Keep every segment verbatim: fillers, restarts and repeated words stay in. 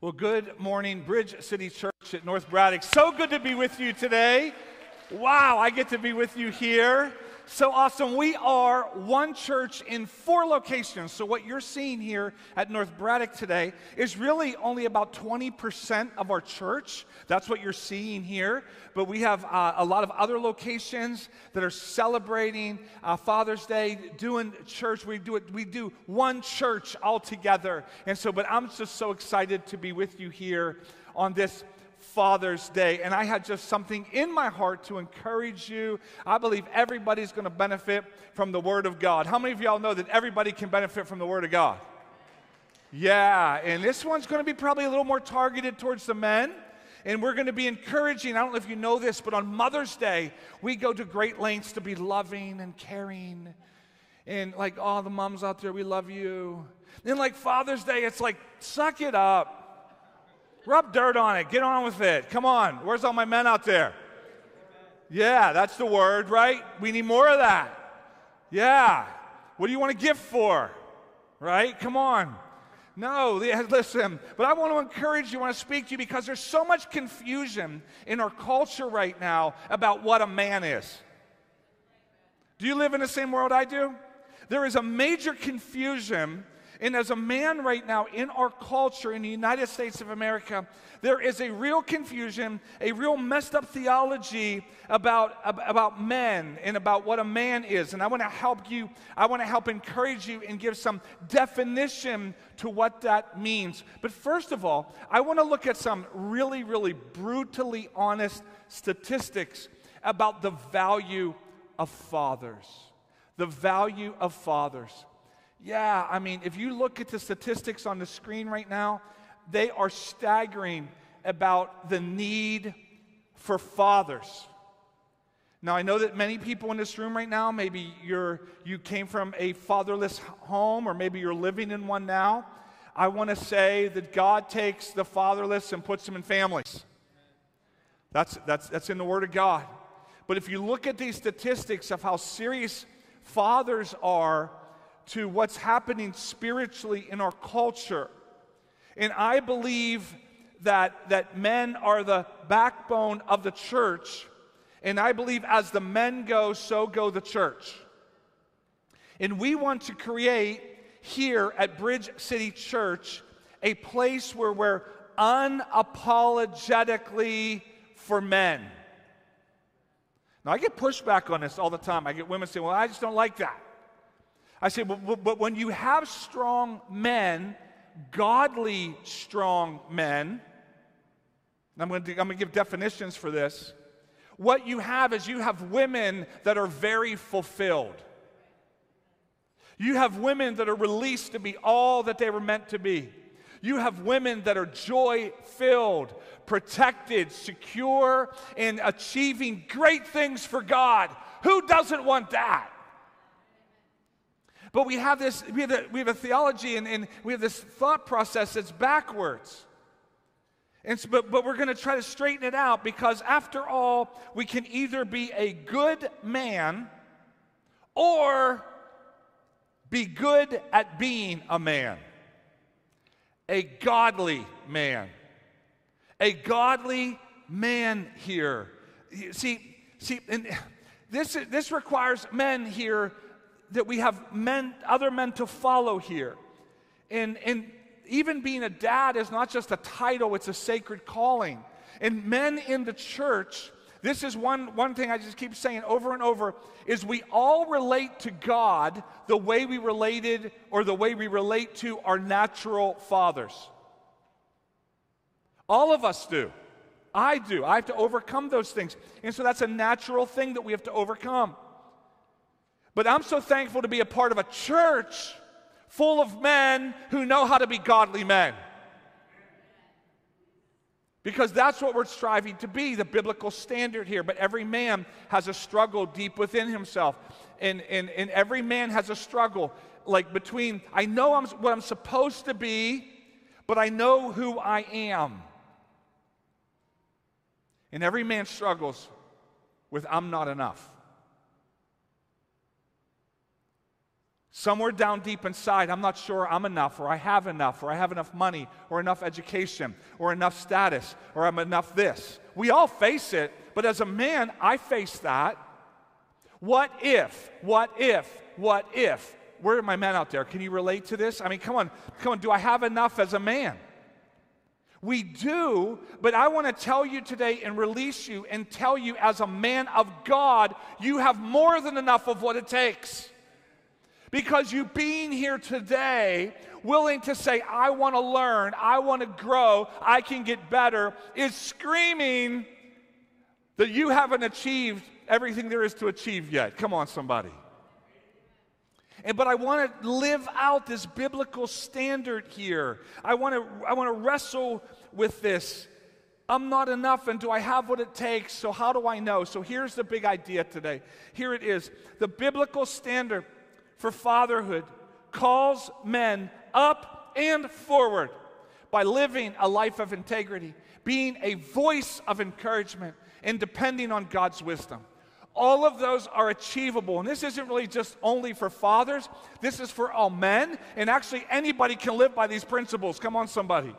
Well, good morning, Bridge City Church at North Braddock. So good to be with you today. Wow, I get to be with you here. So awesome. We are one church in four locations. So what you're seeing here at North Braddock today is really only about twenty percent of our church. That's what you're seeing here. But we have uh, a lot of other locations that are celebrating uh, Father's Day, doing church. We do it. We do one church all together. And so, but I'm just so excited to be with you here on this Father's Day, and I had just something in my heart to encourage you. I believe everybody's going to benefit from the Word of God. How many of y'all know that everybody can benefit from the Word of God? Yeah, and this one's going to be probably a little more targeted towards the men, and we're going to be encouraging. I don't know if you know this, but on Mother's Day, we go to great lengths to be loving and caring, and like, all the moms out there, we love you. Then like Father's Day, it's like, suck it up. Rub dirt on it. Get on with it. Come on. Where's all my men out there? Yeah, that's the word, right? We need more of that. Yeah. What do you want a gift for? Right? Come on. No, listen. But I want to encourage you, I want to speak to you because there's so much confusion in our culture right now about what a man is. Do you live in the same world I do? There is a major confusion. And as a man right now in our culture in the United States of America, there is a real confusion, a real messed up theology about, about men and about what a man is. And I want to help you, I want to help encourage you and give some definition to what that means. But first of all, I want to look at some really, really brutally honest statistics about the value of fathers. The value of fathers. Yeah, I mean, if you look at the statistics on the screen right now, they are staggering about the need for fathers. Now, I know that many people in this room right now, maybe you're you came from a fatherless home, or maybe you're living in one now. I want to say that God takes the fatherless and puts them in families. That's, that's, that's in the Word of God. But if you look at these statistics of how serious fathers are to what's happening spiritually in our culture. And I believe that, that men are the backbone of the church. And I believe as the men go, so go the church. And we want to create here at Bridge City Church a place where we're unapologetically for men. Now, I get pushback on this all the time. I get women saying, well, I just don't like that. I say, but, but when you have strong men, godly strong men, and I'm going to, I'm going to give definitions for this, what you have is you have women that are very fulfilled. You have women that are released to be all that they were meant to be. You have women that are joy-filled, protected, secure, and achieving great things for God. Who doesn't want that? But we have this, we have a, we have a theology and, and we have this thought process that's backwards. And so, but, but we're going to try to straighten it out because after all, we can either be a good man or be good at being a man. A godly man. A godly man here. See, see, and this, this requires men here that we have men, other men to follow here. And, and even being a dad is not just a title, it's a sacred calling. And men in the church, this is one, one thing I just keep saying over and over, is we all relate to God the way we related or the way we relate to our natural fathers. All of us do. I do. I have to overcome those things. And so that's a natural thing that we have to overcome. But I'm so thankful to be a part of a church full of men who know how to be godly men. Because that's what we're striving to be, the biblical standard here. But every man has a struggle deep within himself. And, and, and every man has a struggle like between, I know I'm, what I'm supposed to be, but I know who I am. And every man struggles with I'm not enough. Somewhere down deep inside, I'm not sure I'm enough, or I have enough, or I have enough money, or enough education, or enough status, or I'm enough this. We all face it, but as a man, I face that. What if? What if? What if? Where are my men out there? Can you relate to this? I mean, come on, come on. Do I have enough as a man? We do, but I want to tell you today and release you and tell you as a man of God, you have more than enough of what it takes. Because you being here today, willing to say, I want to learn, I want to grow, I can get better, is screaming that you haven't achieved everything there is to achieve yet. Come on, somebody. And, but I want to live out this biblical standard here. I want to I want to wrestle with this. I'm not enough, and do I have what it takes? So how do I know? So here's the big idea today. Here it is. The biblical standard for fatherhood calls men up and forward by living a life of integrity, being a voice of encouragement, and depending on God's wisdom. All of those are achievable, and this isn't really just only for fathers. This is for all men, and actually anybody can live by these principles. Come on, somebody.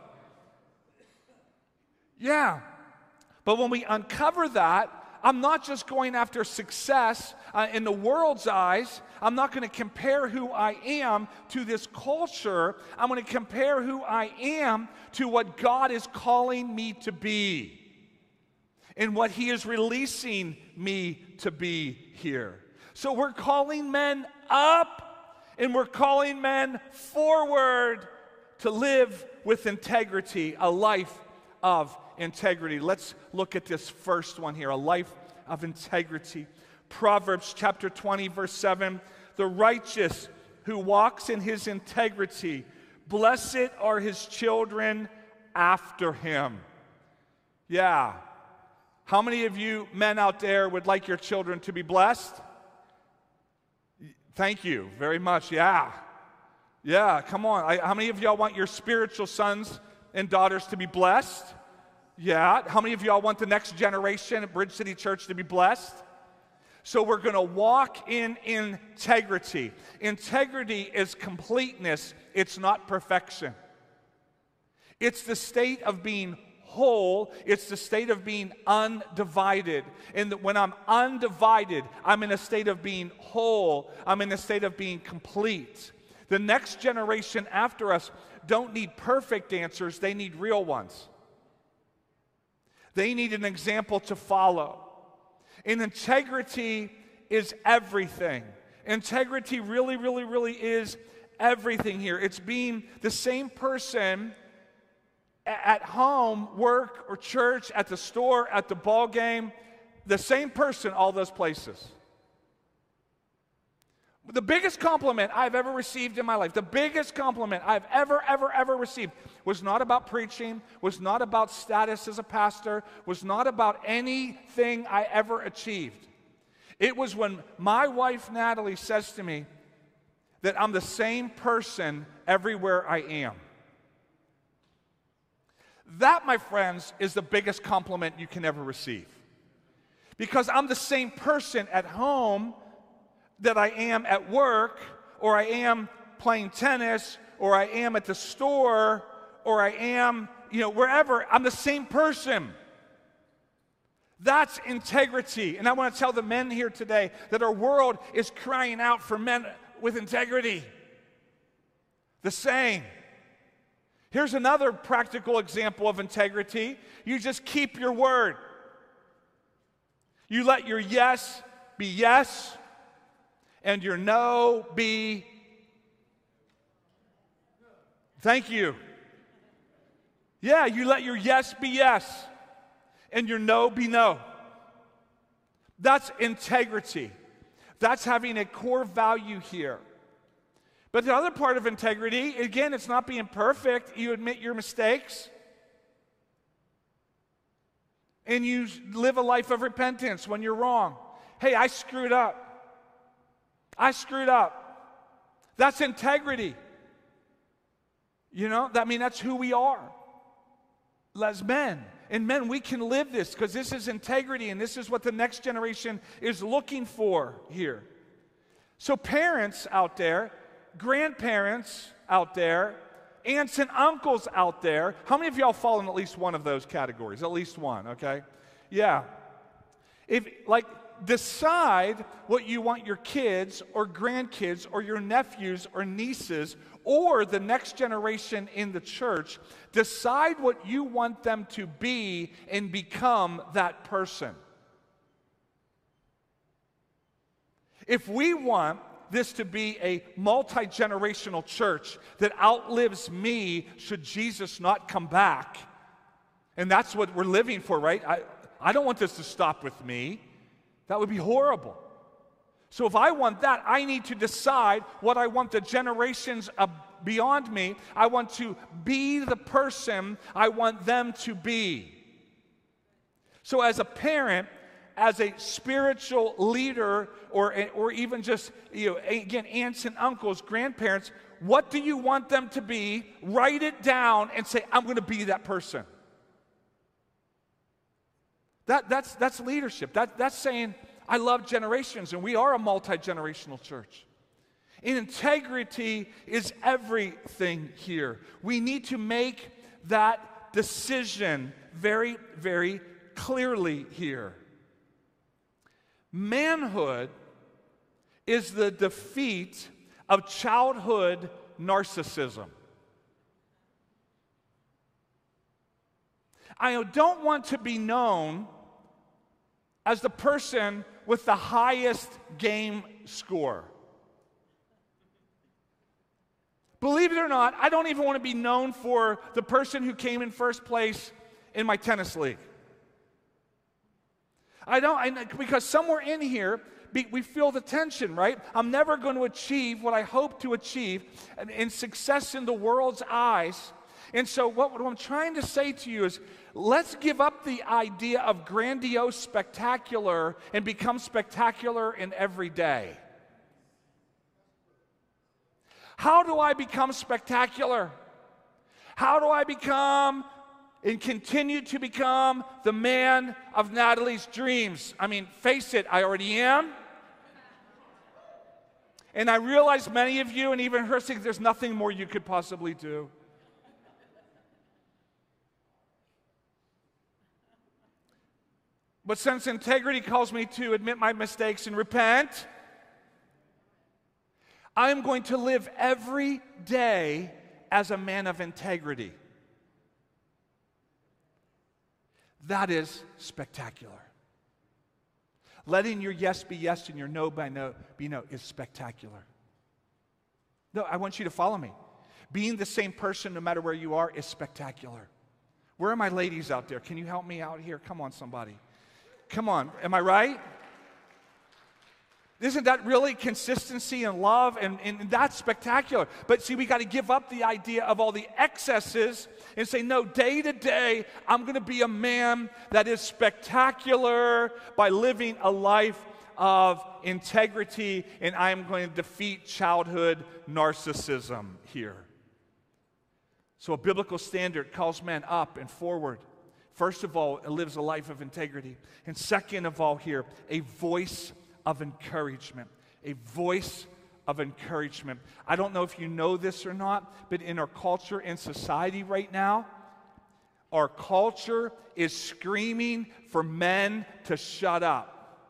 Yeah, but when we uncover that, I'm not just going after success uh, in the world's eyes. I'm not going to compare who I am to this culture. I'm going to compare who I am to what God is calling me to be and what He is releasing me to be here. So we're calling men up and we're calling men forward to live with integrity, a life of integrity. Let's look at this first one here, a life of integrity. Proverbs chapter twenty, verse seven, the righteous who walks in his integrity, blessed are his children after him. Yeah. How many of you men out there would like your children to be blessed? Thank you very much. Yeah. Yeah, come on. I, how many of y'all want your spiritual sons and daughters to be blessed? Yeah. How many of y'all want the next generation at Bridge City Church to be blessed? So we're going to walk in integrity. Integrity is completeness. It's not perfection. It's the state of being whole. It's the state of being undivided. And that when I'm undivided, I'm in a state of being whole. I'm in a state of being complete. The next generation after us don't need perfect answers. They need real ones. They need an example to follow. And integrity is everything. Integrity really, really, really is everything here. It's being the same person at home, work, or church, at the store, at the ball game, the same person all those places. The biggest compliment I've ever received in my life, the biggest compliment I've ever, ever, ever received was not about preaching, was not about status as a pastor, was not about anything I ever achieved. It was when my wife, Natalie, says to me that I'm the same person everywhere I am. That, my friends, is the biggest compliment you can ever receive. Because I'm the same person at home that I am at work, or I am playing tennis, or I am at the store, or I am, you know, wherever. I'm the same person. That's integrity. And I want to tell the men here today that our world is crying out for men with integrity. The same. Here's another practical example of integrity. You just keep your word. You let your yes be yes, and your no be, thank you. Yeah, you let your yes be yes, and your no be no. That's integrity. That's having a core value here. But the other part of integrity, again, it's not being perfect. You admit your mistakes. And you live a life of repentance when you're wrong. Hey, I screwed up. I screwed up. That's integrity. You know, I mean, that's who we are as men. And men, we can live this because this is integrity, and this is what the next generation is looking for here. So parents out there, grandparents out there, aunts and uncles out there. How many of y'all fall in at least one of those categories? At least one, okay? Yeah. If, like, decide what you want your kids or grandkids or your nephews or nieces or the next generation in the church, decide what you want them to be and become that person. If we want this to be a multi-generational church that outlives me should Jesus not come back, and that's what we're living for, right? I, I don't want this to stop with me. That would be horrible. So if I want that, I need to decide what I want the generations of beyond me. I want to be the person I want them to be. So as a parent, as a spiritual leader, or, or even just, you know, again, aunts and uncles, grandparents, what do you want them to be? Write it down and say, I'm going to be that person. That, that's, that's leadership. That, that's saying, I love generations, and we are a multi-generational church. And integrity is everything here. We need to make that decision very, very clearly here. Manhood is the defeat of childhood narcissism. I don't want to be known as the person with the highest game score. Believe it or not, I don't even want to be known for the person who came in first place in my tennis league. I don't, I, because somewhere in here, we feel the tension, right? I'm never going to achieve what I hope to achieve in success in the world's eyes. And so what, what I'm trying to say to you is, let's give up the idea of grandiose spectacular and become spectacular in every day. How do I become spectacular? How do I become and continue to become the man of Natalie's dreams? I mean, face it, I already am. And I realize many of you, and even her, think there's nothing more you could possibly do. But since integrity calls me to admit my mistakes and repent, I'm going to live every day as a man of integrity. That is spectacular. Letting your yes be yes and your no by no be no is spectacular. No, I want you to follow me. Being the same person no matter where you are is spectacular. Where are my ladies out there? Can you help me out here? Come on, somebody. Come on, am I right? Isn't that really consistency and love? And, and that's spectacular. But see, we got to give up the idea of all the excesses and say, no, day to day, I'm going to be a man that is spectacular by living a life of integrity, and I'm going to defeat childhood narcissism here. So a biblical standard calls men up and forward. First of all, it lives a life of integrity. And second of all here, a voice of encouragement. A voice of encouragement. I don't know if you know this or not, but in our culture and society right now, our culture is screaming for men to shut up.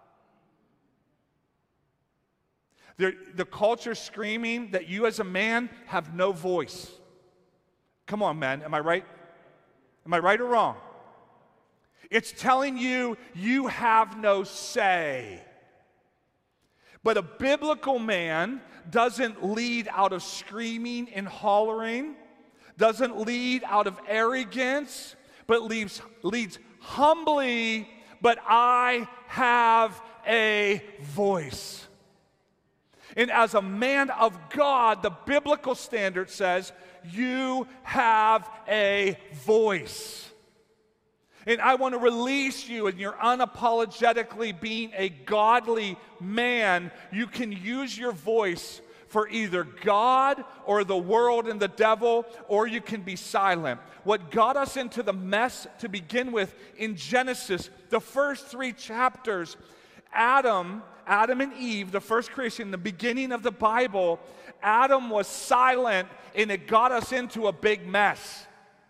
The, the culture is screaming that you as a man have no voice. Come on, men, am I right? Am I right or wrong? It's telling you you have no say. But a biblical man doesn't lead out of screaming and hollering, doesn't lead out of arrogance, but leads, leads humbly, but I have a voice. And as a man of God, the biblical standard says, you have a voice. And I want to release you, and you're unapologetically being a godly man. You can use your voice for either God or the world and the devil, or you can be silent. What got us into the mess to begin with in Genesis, the first three chapters, Adam, Adam and Eve, the first creation, the beginning of the Bible, Adam was silent, and it got us into a big mess.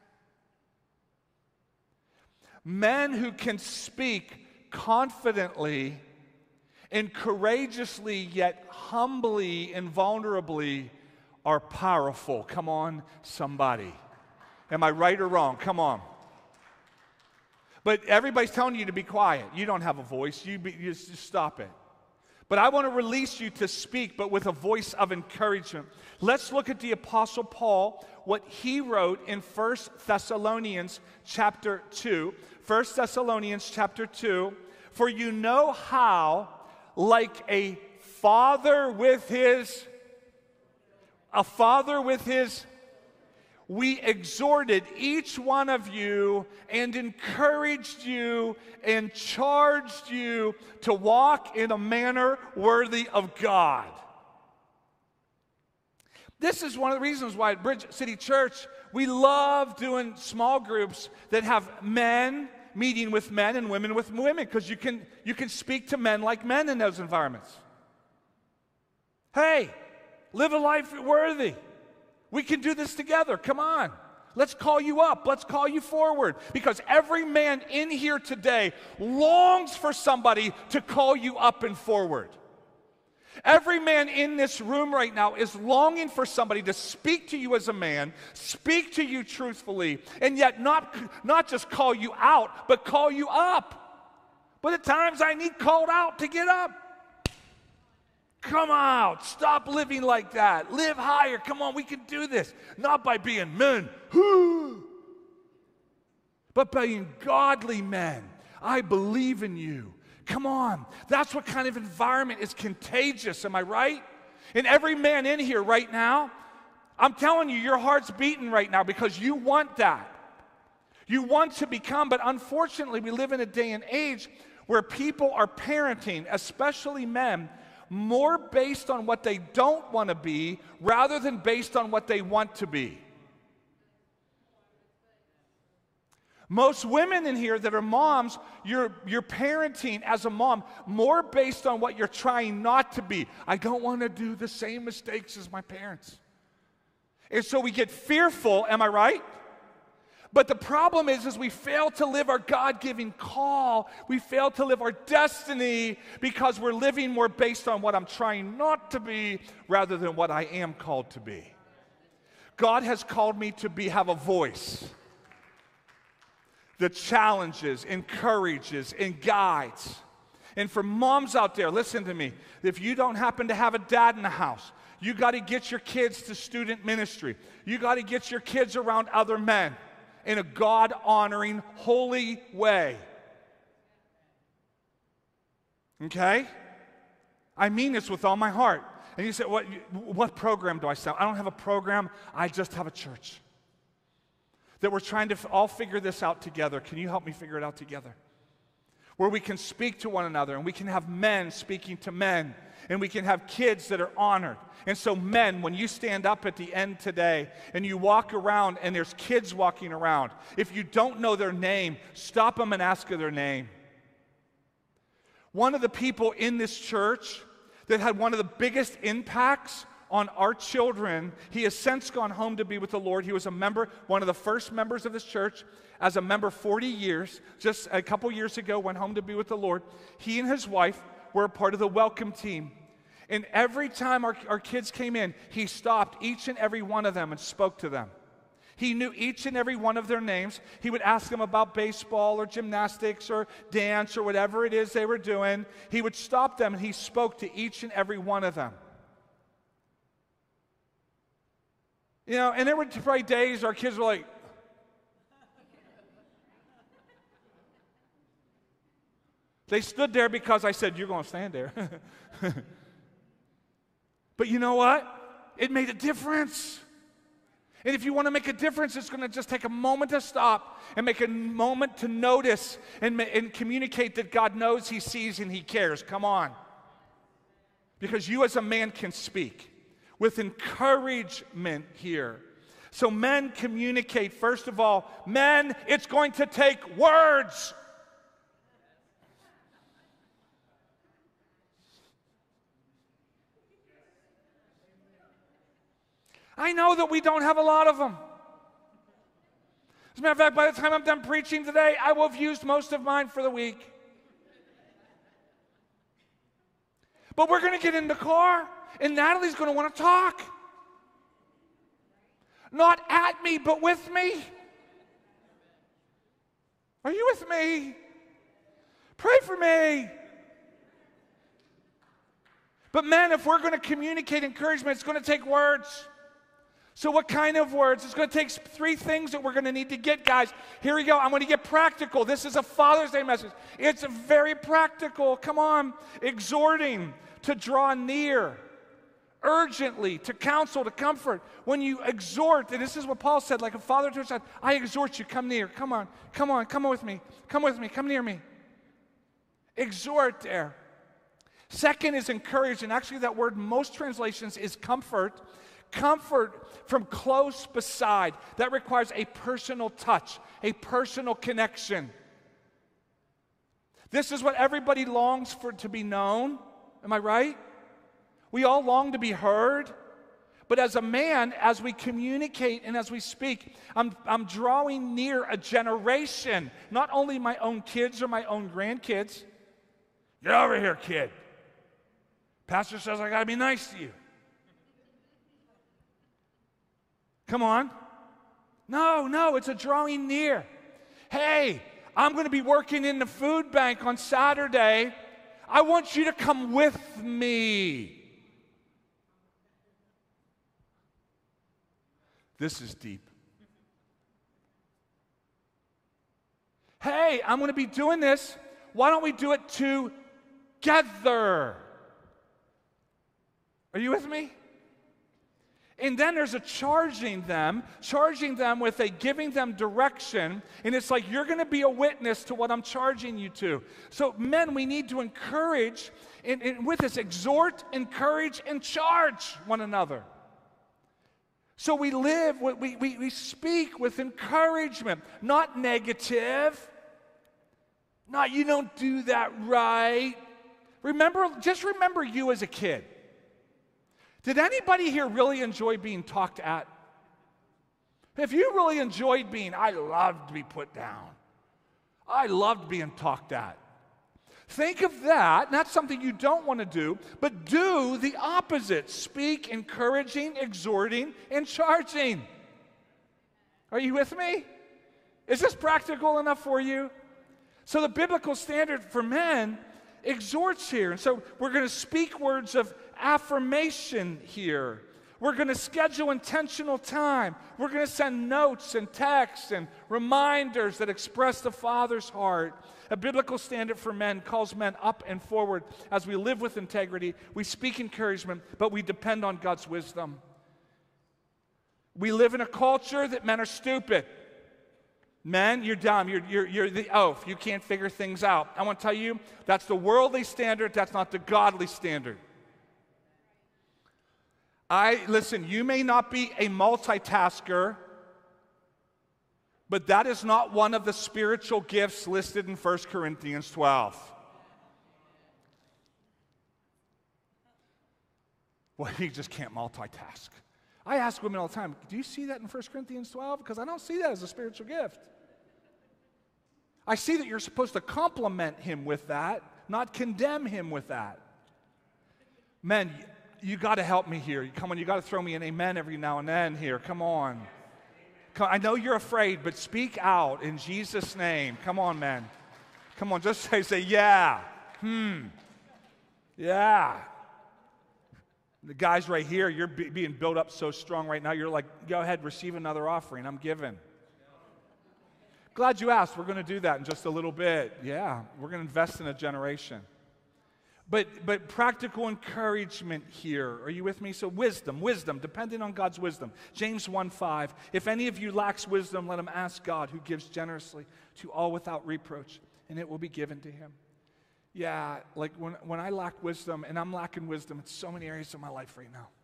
Men who can speak confidently and courageously, yet humbly and vulnerably, are powerful. Come on, somebody. Am I right or wrong? Come on. But everybody's telling you to be quiet. You don't have a voice. You, be, you just, just stop it. But I want to release you to speak, but with a voice of encouragement. Let's look at the Apostle Paul, what he wrote in First Thessalonians chapter two. First Thessalonians chapter two. For you know how, like a father with his, a father with his, we exhorted each one of you and encouraged you and charged you to walk in a manner worthy of God. This is one of the reasons why at Bridge City Church we love doing small groups that have men meeting with men and women with women, because you can, you can speak to men like men in those environments. Hey, live a life worthy. We can do this together. Come on. Let's call you up. Let's call you forward. Because every man in here today longs for somebody to call you up and forward. Every man in this room right now is longing for somebody to speak to you as a man, speak to you truthfully, and yet not, not just call you out, but call you up. But at times I need called out to get up. Come out. Stop living like that. Live higher. Come on, we can do this. Not by being men, but by being godly men. I believe in you. Come on. That's what kind of environment is contagious. Am I right? And every man in here right now, I'm telling you, your heart's beating right now because you want that. You want to become, but unfortunately, we live in a day and age where people are parenting, especially men, more based on what they don't want to be rather than based on what they want to be. Most women in here that are moms, you're, you're parenting as a mom more based on what you're trying not to be. I don't want to do the same mistakes as my parents. And so we get fearful, am I right? But the problem is, is we fail to live our God-given call. We fail to live our destiny because we're living more based on what I'm trying not to be rather than what I am called to be. God has called me to be, have a voice that challenges, encourages, and guides. And for moms out there, listen to me. If you don't happen to have a dad in the house, you got to get your kids to student ministry. You got to get your kids around other men in a God-honoring, holy way. Okay? I mean this with all my heart. And you say, what, what program do I sell? I don't have a program. I just have a church. That we're trying to all figure this out together. Can you help me figure it out together? Where we can speak to one another, and we can have men speaking to men, and we can have kids that are honored. And so men, when you stand up at the end today and you walk around and there's kids walking around, if you don't know their name, stop them and ask them their name. One of the people in this church that had one of the biggest impacts on our children, he has since gone home to be with the Lord. He was a member, one of the first members of this church, as a member forty years, just a couple years ago, went home to be with the Lord. He and his wife were a part of the welcome team. And every time our, our kids came in, he stopped each and every one of them and spoke to them. He knew each and every one of their names. He would ask them about baseball or gymnastics or dance or whatever it is they were doing. He would stop them and he spoke to each and every one of them. You know, and there were probably days our kids were like, they stood there because I said, you're going to stand there. But you know what? It made a difference. And if you want to make a difference, it's going to just take a moment to stop and make a moment to notice and, and communicate that God knows, He sees, and He cares. Come on. Because you as a man can speak with encouragement here. So men communicate. First of all, men, it's going to take words. I know that we don't have a lot of them. As a matter of fact, by the time I'm done preaching today, I will have used most of mine for the week. But we're going to get in the car, and Natalie's going to want to talk. Not at me, but with me. Are you with me? Pray for me. But men, if we're going to communicate encouragement, it's going to take words. So what kind of words? It's going to take three things that we're going to need to get, guys. Here we go. I'm going to get practical. This is a Father's Day message. It's very practical. Come on. Exhorting to draw near, urgently, to counsel, to comfort. When you exhort, and this is what Paul said, like a father to his son, I exhort you, come near. Come on. Come on. Come with me. Come with me. Come near me. Exhort there. Second is encourage, and actually that word, most translations, is comfort. Comfort from close beside. That requires a personal touch, a personal connection. This is what everybody longs for, to be known. Am I right? We all long to be heard. But as a man, as we communicate and as we speak, I'm, I'm drawing near a generation, not only my own kids or my own grandkids. Get over here, kid. Pastor says I got to be nice to you. Come on. No, no, it's a drawing near. Hey, I'm going to be working in the food bank on Saturday. I want you to come with me. This is deep. Hey, I'm going to be doing this. Why don't we do it together? Are you with me? And then there's a charging them, charging them with a giving them direction, and it's like you're going to be a witness to what I'm charging you to. So men, we need to encourage, and, and with this, exhort, encourage, and charge one another. So we live, we, we, we speak with encouragement, not negative, not you don't do that right. Remember, just remember you as a kid. Did anybody here really enjoy being talked at? If you really enjoyed being, I loved to be put down. I loved being talked at. Think of that, not something you don't want to do, but do the opposite. Speak encouraging, exhorting, and charging. Are you with me? Is this practical enough for you? So the biblical standard for men exhorts here. And so we're going to speak words of affirmation here. We're going to schedule intentional time. We're going to send notes and texts and reminders that express the Father's heart. A biblical standard for men calls men up and forward as we live with integrity. We speak encouragement, but we depend on God's wisdom. We live in a culture that men are stupid. Men, you're dumb. You're, you're, you're the oaf. You can't figure things out. I want to tell you, that's the worldly standard. That's not the godly standard. I, listen, you may not be a multitasker, but that is not one of the spiritual gifts listed in First Corinthians twelve. Well, you just can't multitask. I ask women all the time, do you see that in First Corinthians twelve? Because I don't see that as a spiritual gift. I see that you're supposed to compliment him with that, not condemn him with that. Men, you got to help me here. Come on, you got to throw me an amen every now and then here. Come on. Come, I know you're afraid, but speak out in Jesus' name. Come on, man. Come on, just say, say, yeah. Hmm. Yeah. The guys right here, you're be, being built up so strong right now. You're like, go ahead, receive another offering. I'm giving. Glad you asked. We're going to do that in just a little bit. Yeah, we're going to invest in a generation. But but practical encouragement here. Are you with me? So wisdom, wisdom, depending on God's wisdom. James one five, if any of you lacks wisdom, let him ask God, who gives generously to all without reproach, and it will be given to him. Yeah, like when, when I lack wisdom, and I'm lacking wisdom in so many areas of my life right now.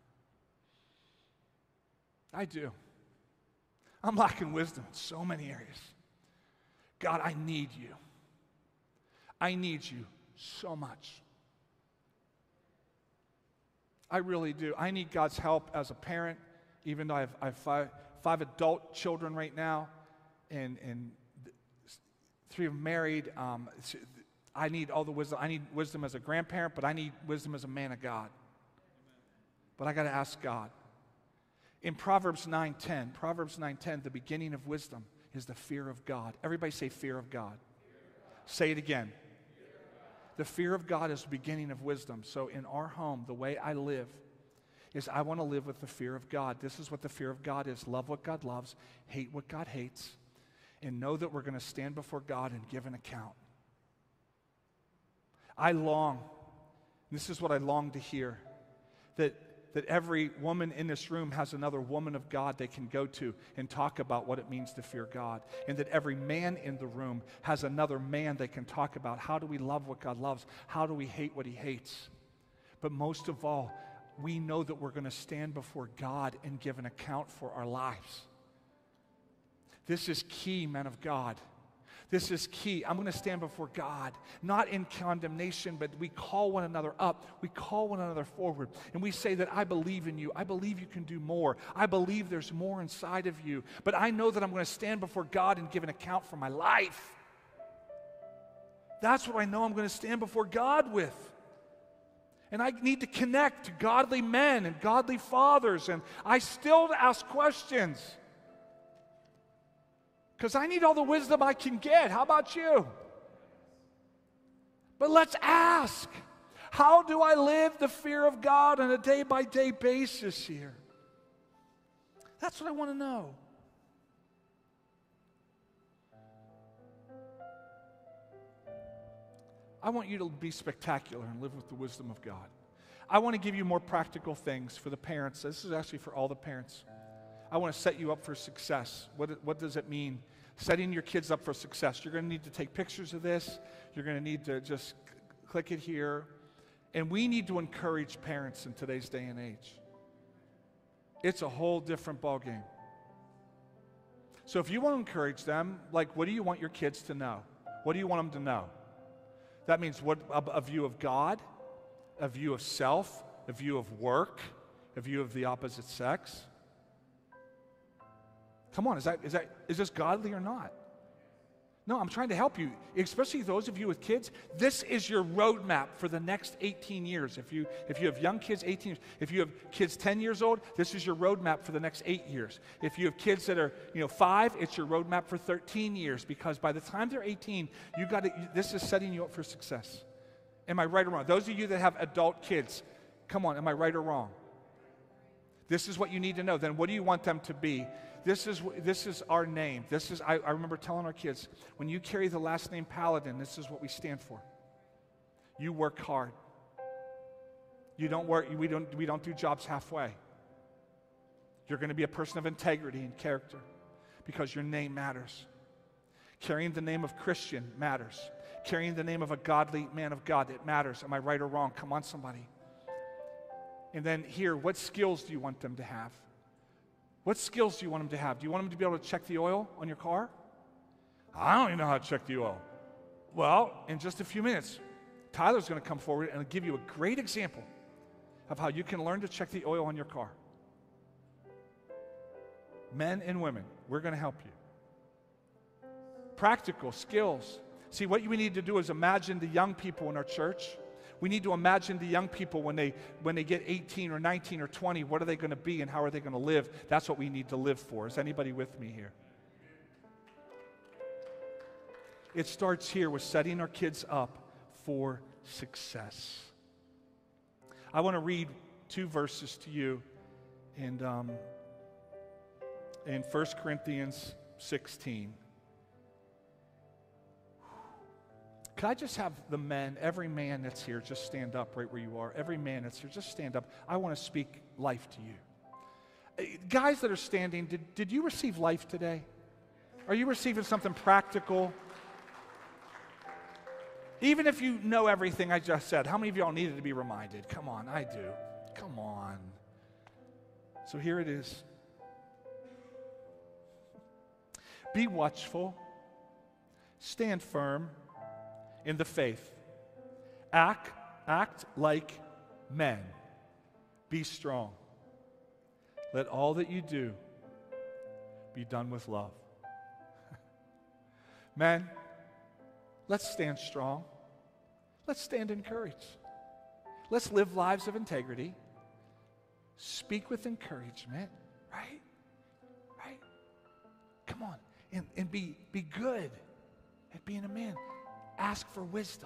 I do. I'm lacking wisdom in so many areas. God, I need you. I need you so much. I really do. I need God's help as a parent. even though I have, I have five, five adult children right now, and, and three of them married, um, I need all the wisdom. I need wisdom as a grandparent, but I need wisdom as a man of God. But I got to ask God. In Proverbs nine ten, Proverbs nine ten, the beginning of wisdom is the fear of God. Everybody say fear of God. Fear of God. Say it again. Fear the fear of God is the beginning of wisdom. So in our home, the way I live is I want to live with the fear of God. This is what the fear of God is. Love what God loves, hate what God hates, and know that we're going to stand before God and give an account. I long, this is what I long to hear, that that every woman in this room has another woman of God they can go to and talk about what it means to fear God. And that every man in the room has another man they can talk about. How do we love what God loves? How do we hate what he hates? But most of all, we know that we're going to stand before God and give an account for our lives. This is key, men of God. This is key. I'm going to stand before God, not in condemnation, but we call one another up. We call one another forward. And we say that I believe in you. I believe you can do more. I believe there's more inside of you. But I know that I'm going to stand before God and give an account for my life. That's what I know I'm going to stand before God with. And I need to connect to godly men and godly fathers. And I still ask questions. Because I need all the wisdom I can get. How about you? But let's ask, how do I live the fear of God on a day-by-day basis here? That's what I want to know. I want you to be spectacular and live with the wisdom of God. I want to give you more practical things for the parents. This is actually for all the parents. I want to set you up for success. What, what does it mean? Setting your kids up for success. You're going to need to take pictures of this. You're going to need to just c- click it here. And we need to encourage parents in today's day and age. It's a whole different ballgame. So if you want to encourage them, like, what do you want your kids to know? What do you want them to know? That means what a, a view of God, a view of self, a view of work, a view of the opposite sex. Come on, is that is that is this godly or not? No, I'm trying to help you, especially those of you with kids. This is your roadmap for the next eighteen years. If you if you have young kids, eighteen years. If you have kids ten years old, this is your roadmap for the next eight years. If you have kids that are, you know, five, it's your roadmap for thirteen years, because by the time they're eighteen, you got to this is setting you up for success. Am I right or wrong? Those of you that have adult kids, come on, am I right or wrong? This is what you need to know. Then what do you want them to be? This is this is our name. This is I, I remember telling our kids, when you carry the last name Paladin, this is what we stand for. You work hard. You don't work. We don't we don't do jobs halfway. You're going to be a person of integrity and character, because your name matters. Carrying the name of Christian matters. Carrying the name of a godly man of God, it matters. Am I right or wrong? Come on, somebody. And then here, what skills do you want them to have? What skills do you want them to have? Do you want them to be able to check the oil on your car? I don't even know how to check the oil. Well, in just a few minutes, Tyler's going to come forward and give you a great example of how you can learn to check the oil on your car. Men and women, we're going to help you. Practical skills. See, what we need to do is imagine the young people in our church. We need to imagine the young people when they when they get eighteen or nineteen or twenty, what are they going to be and how are they going to live? That's what we need to live for. Is anybody with me here? It starts here with setting our kids up for success. I want to read two verses to you in, um, in First Corinthians sixteen. Could I just have the men, every man that's here, just stand up right where you are. Every man that's here, just stand up. I want to speak life to you. Guys that are standing, did, did you receive life today? Are you receiving something practical? Even if you know everything I just said, how many of y'all needed to be reminded? Come on, I do. Come on. So here it is. Be watchful. Stand firm in the faith. Act, act like men. Be strong. let all that you do be done with love. Men, let's stand strong. Let's stand in courage. Let's live lives of integrity. Speak with encouragement, right? Right? Come on. And, and be, be good at being a man. Ask for wisdom.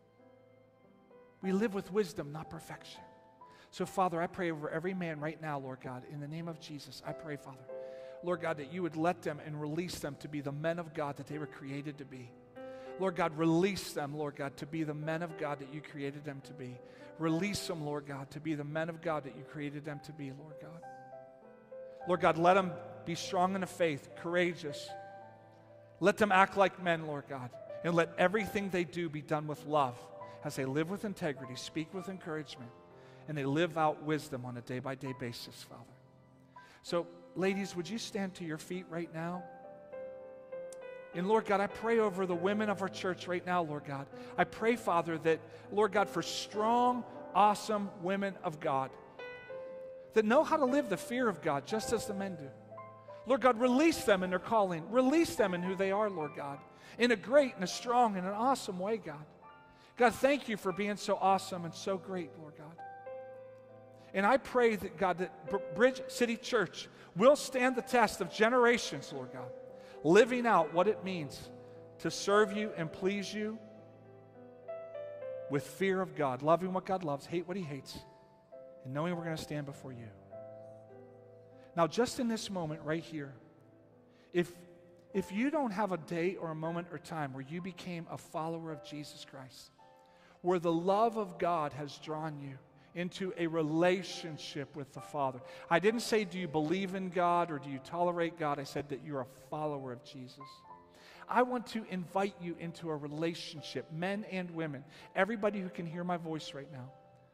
We live with wisdom, not perfection. So, Father, I pray over every man right now, Lord God, in the name of Jesus, I pray, Father, Lord God, that you would let them and release them to be the men of God that they were created to be. Lord God, release them, Lord God, to be the men of God that you created them to be. Release them, Lord God, to be the men of God that you created them to be, Lord God. Lord God, let them be strong in the faith, courageous. Let them act like men, Lord God, and let everything they do be done with love as they live with integrity, speak with encouragement, and they live out wisdom on a day-by-day basis, Father. So, ladies, would you stand to your feet right now? And Lord God, I pray over the women of our church right now, Lord God. I pray, Father, that, Lord God, for strong, awesome women of God that know how to live the fear of God just as the men do. Lord God, release them in their calling. Release them in who they are, Lord God, in a great and a strong and an awesome way, God. God, thank you for being so awesome and so great, Lord God. And I pray that, God, that Bridge City Church will stand the test of generations, Lord God, living out what it means to serve you and please you with fear of God, loving what God loves, hate what he hates, and knowing we're going to stand before you. Now, just in this moment right here, if, if you don't have a day or a moment or time where you became a follower of Jesus Christ, where the love of God has drawn you into a relationship with the Father. I didn't say, do you believe in God or do you tolerate God? I said that you're a follower of Jesus. I want to invite you into a relationship, men and women, everybody who can hear my voice right now.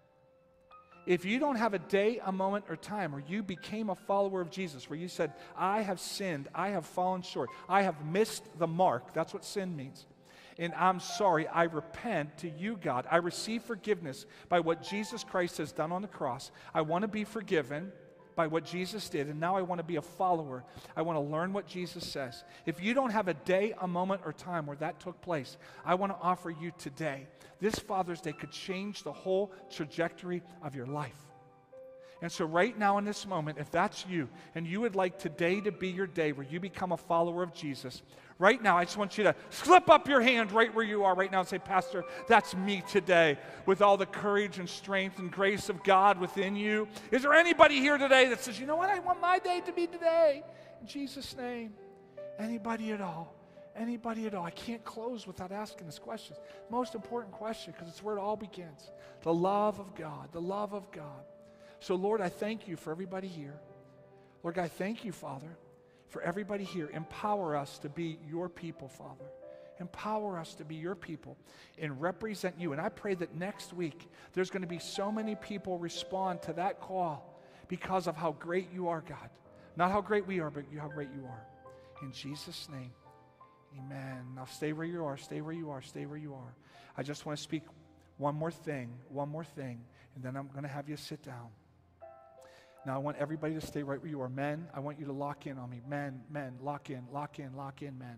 If you don't have a day, a moment, or time where you became a follower of Jesus, where you said, I have sinned, I have fallen short, I have missed the mark, that's what sin means. And I'm sorry, I repent to you, God. I receive forgiveness by what Jesus Christ has done on the cross. I want to be forgiven by what Jesus did, and now I want to be a follower. I want to learn what Jesus says. If you don't have a day, a moment, or time where that took place, I want to offer you today. This Father's Day could change the whole trajectory of your life. And so right now in this moment, if that's you, and you would like today to be your day where you become a follower of Jesus, right now, I just want you to slip up your hand right where you are right now and say, Pastor, that's me today, with all the courage and strength and grace of God within you. Is there anybody here today that says, you know what, I want my day to be today? In Jesus' name. Anybody at all? Anybody at all? I can't close without asking this question. Most important question, because it's where it all begins. The love of God, the love of God. So, Lord, I thank you for everybody here. Lord God, I thank you, Father, for everybody here. Empower us to be your people, Father. Empower us to be your people and represent you. And I pray that next week there's going to be so many people respond to that call because of how great you are, God. Not how great we are, but how great you are. In Jesus' name, amen. Now stay where you are, stay where you are, stay where you are. I just want to speak one more thing, one more thing, and then I'm going to have you sit down. Now, I want everybody to stay right where you are. Men, I want you to lock in on me. Men, men, lock in, lock in, lock in, men.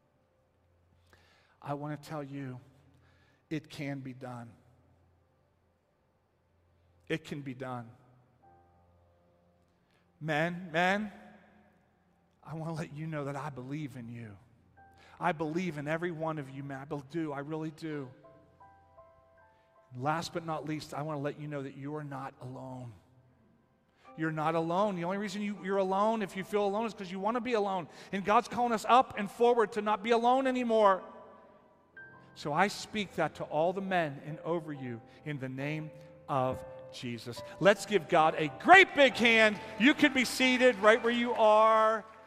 I want to tell you, it can be done. It can be done. Men, men, I want to let you know that I believe in you. I believe in every one of you, men. I do, I really do. Last but not least, I want to let you know that you are not alone. You're not alone. The only reason you, you're alone, if you feel alone, is because you want to be alone. And God's calling us up and forward to not be alone anymore. So I speak that to all the men and over you in the name of Jesus. Let's give God a great big hand. You can be seated right where you are.